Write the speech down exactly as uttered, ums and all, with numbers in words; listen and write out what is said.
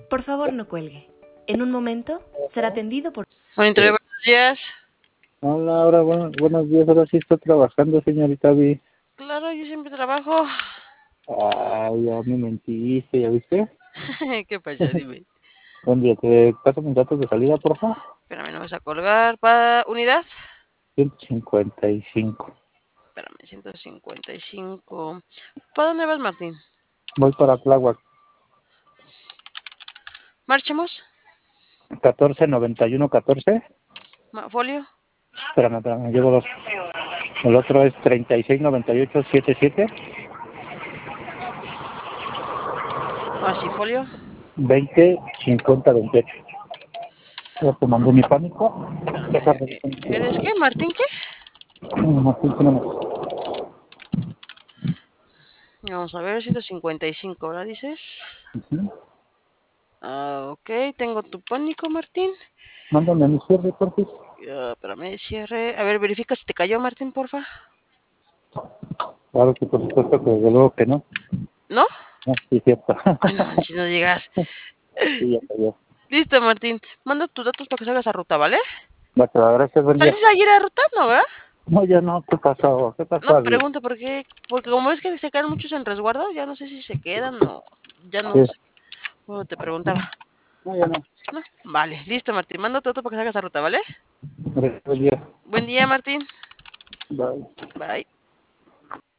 Por favor, no cuelgue. En un momento será atendido por... Monitor, buenos días. Hola, ahora bueno, buenos días, ahora sí estoy trabajando, señorita Vi. Claro, yo siempre trabajo. Ay, ya me mentiste, ¿ya viste? ¿Qué pasa? Dime. Buen día, ¿te paso mis datos de salida, por favor? Espérame, no vas a colgar. ¿Para unidad? ciento cincuenta y cinco. Espérame, ciento cincuenta y cinco. ¿Para dónde vas, Martín? Voy para Tláhuac. ¿Marchemos? catorce noventa y uno catorce. Ma- ¿Folio? Espérame, espérame, llevo dos. El otro es treinta y seis noventa y ocho setenta y siete. Ah, sí, folio. veinte cincuenta veintiocho. Ya te mandé mi pánico. Deja Espérame. ver eh, si- ¿Eres qué? ¿Martín qué? No, sí, tenemos. Vamos a ver, ciento cincuenta y cinco, ¿verdad? Dices. Ujú. Ah, ok, tengo tu pánico, Martín. Mándame mi cierre, por favor. Ah, espérame, cierre. A ver, verifica si te cayó, Martín, porfa. Claro que por supuesto que desde luego que no. ¿No? No, sí, es cierto. Ay, no, si no llegas. Sí, ya cayó. Listo, Martín. Manda tus datos para que salgas a ruta, ¿vale? Bueno, gracias, buen día. ¿Saliste ayer a ruta? No, ¿verdad? No, ya no, ¿qué pasó? ¿Qué No, pasó, Abby? pregunto por qué. Porque como ves que se quedan muchos en resguardo, ya no sé si se quedan o ya no Sí. sé. Bueno, te preguntaba. No, ya no. No, vale, listo, Martín. Manda tu dato para que salgas a ruta, ¿vale? Gracias, buen día. Buen día, Martín. Bye. Bye.